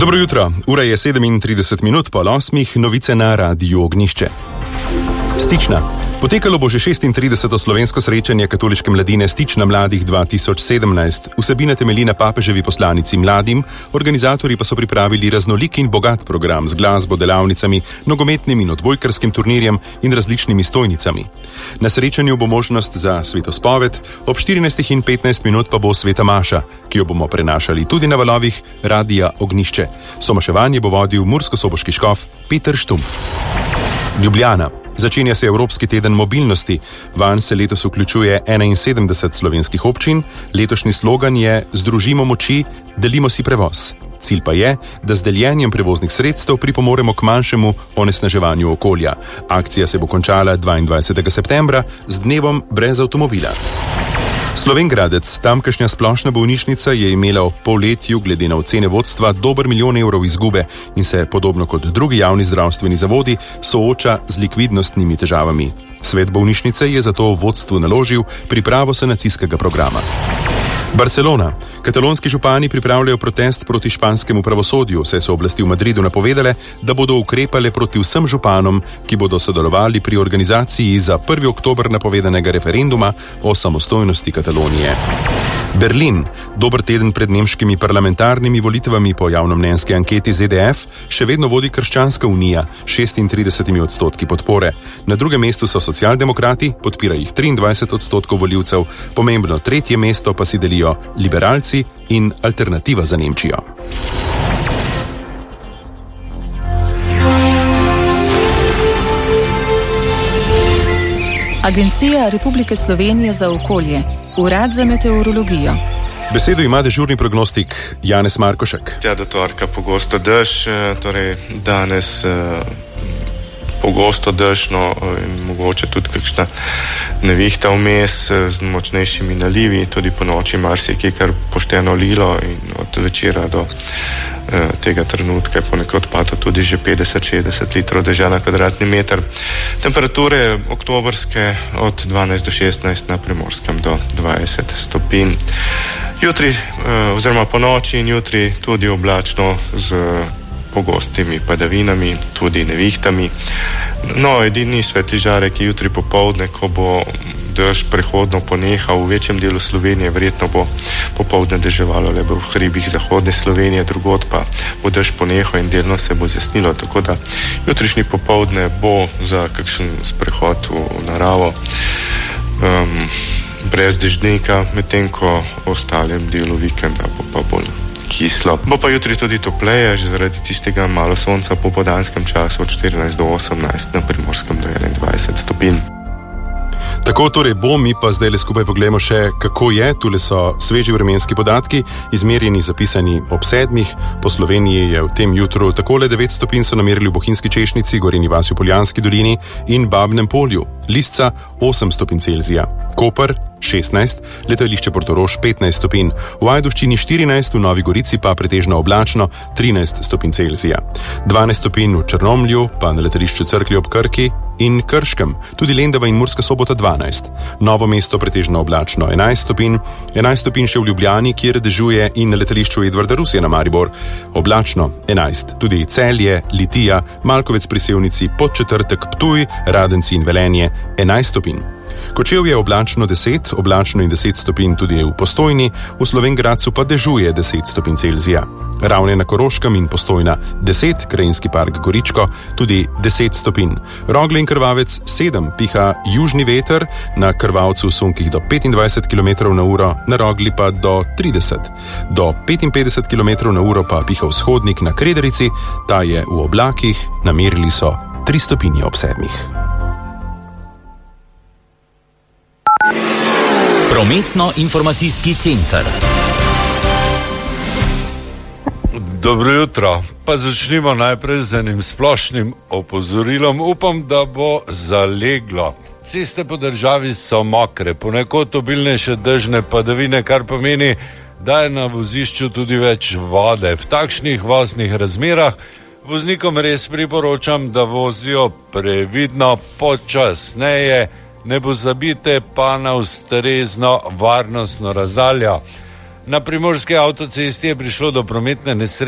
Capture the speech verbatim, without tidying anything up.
Dobro jutro, ura je sedemintrideset minut po osmih, novice na Radiu Ognišče. Stična. Potekalo bo že šestintrideseto slovensko srečanje katoliške mladine Stična mladih dva tisoč sedemnajst. Vsebina temelji na papeževi poslanici mladim, organizatorji pa so pripravili raznolik in bogat program z glasbo, delavnicami, nogometnim in odbojkarskim turnirjem in različnimi stojnicami. Na srečanju bo možnost za svetospoved, ob štirinajstih in petnajst minut pa bo sveta maša, ki jo bomo prenašali tudi na valovih Radia Ognišče. Somaševanje bo vodil murskosoboški škof Peter Štumpf. Ljubljana. Začenja se Evropski teden mobilnosti. Vanj se letos vključuje enainsedemdeset slovenskih občin. Letošnji slogan je Združimo moči, delimo si prevoz. Cilj pa je, da z deljenjem prevoznih sredstev pripomoremo k manjšemu onesnaževanju okolja. Akcija se bo končala dvaindvajsetega septembra z dnevom brez avtomobila. Slovengradec, tamkajšnja splošna bolnišnica, je imela ob polletju glede na ocene vodstva dober milijon evrov izgube in se, podobno kot drugi javni zdravstveni zavodi, sooča z likvidnostnimi težavami. Svet bolnišnice je zato vodstvu naložil pripravo sanacijskega programa. Barcelona. Katalonski župani pripravljajo protest proti španskemu pravosodju, saj so oblasti v Madridu napovedale, da bodo ukrepale proti vsem županom, ki bodo sodelovali pri organizaciji za prvega oktobra napovedanega referenduma o samostojnosti Katalonije. Berlin. Dober teden pred nemškimi parlamentarnimi volitvami po javnomnenjski anketi Z D F še vedno vodi Krščanska unija s šestintridesetimi odstotki podpore. Na drugem mestu so socialdemokrati, podpira jih triindvajset odstotkov volivcev, pomembno tretje mesto pa si delijo liberalci in Alternativa za Nemčijo. Agencija Republike Slovenije za okolje, Urad za meteorologijo. Besedo ima dežurni prognostik Janez Markošek. Ja, do torka pogosto dež, torej danes pogosto dežno in mogoče tudi kakšna nevihta vmes z močnejšimi nalivi, tudi po noči marsikaj kar pošteno lilo in od večera do eh, tega trenutka je ponekod padlo tudi že petdeset šestdeset litrov dežja na kvadratni meter. Temperature oktobrske od dvanajst do šestnajst, na Primorskem do dvajset stopinj. Jutri eh, oziroma po noči in jutri tudi oblačno z pogostimi padavinami, tudi nevihtami. No, edini svetli žarek je jutri popoldne, ko bo dež prehodno ponehal v večjem delu Slovenije, verjetno bo popoldne deževalo le v hribih zahodne Slovenije, drugod pa bo dež ponehal in delno se bo zjasnilo, tako da jutrišnji popoldne bo za kakšen sprehod v naravo um, brez dežnika, medtem ko v ostalem delu vikenda bo pa bolj kislo. Bo pa jutri tudi topleje, že zaradi tistega malo sonca po popoldanskem času od štirinajst do osemnajst, na Primorskem do enaindvajset stopinj. Tako torej bo, mi pa zdaj le skupaj pogledamo še, kako je. Tule so sveži vremenski podatki, izmerjeni, zapisani ob sedmih. Po Sloveniji je v tem jutru takole devet stopinj so namerili v Bohinjski Češnici, Gorenji vasi v Poljanski dolini in Babnem Polju. Lisca osem stopinj Celzija. Koper šestnajst, letališče Portorož petnajst stopinj, v Ajdovščini štirinajst, v Novi Gorici pa pretežno oblačno trinajst stopinj Celzija. dvanajst stopinj v Črnomlju, pa na letališču Cerklje ob Krki in Krškem, tudi Lendava in Murska Sobota dvanajst. Novo mesto pretežno oblačno enajst stopinj, enajst stopinj še v Ljubljani, kjer dežuje, in na letališču Edvarda Rusija na Maribor oblačno enajst. Tudi Celje, Litija, Malkovec pri Sevnici, Podčetrtek, Ptuj, Radenci in Velenje enajst stopinj. Kočevje je oblačno deset, oblačno in deset stopinj tudi v Postojni, v Slovenj Gradcu pa dežuje deset stopinj Celzija. Ravne na Koroškem in Postojna deset, Krajinski park Goričko tudi deset stopinj. Rogle in Krvavec sedem, piha južni veter, na Krvavcu v sunkih do petindvajset kilometrov na uro, na Rogli pa do trideset. Do petinpetdeset kilometrov na uro pa piha vzhodnik na Krederici, ta je v oblakih, namerili so tri stopinje ob sedmih. Prometno-informacijski center. Dobro jutro. Pa začnimo najprej z enim splošnim opozorilom. Upam, da bo zaleglo. Ceste po državi so mokre, ponekod obilnejše dežne padavine, kar pomeni, da je na vozišču tudi več vode. V takšnih voznih razmerah voznikom res priporočam, da vozijo previdno, počasneje, ne pozabite pa na ustrezno varnostno razdaljo. Na primorski avtocesti je prišlo do prometne nesreče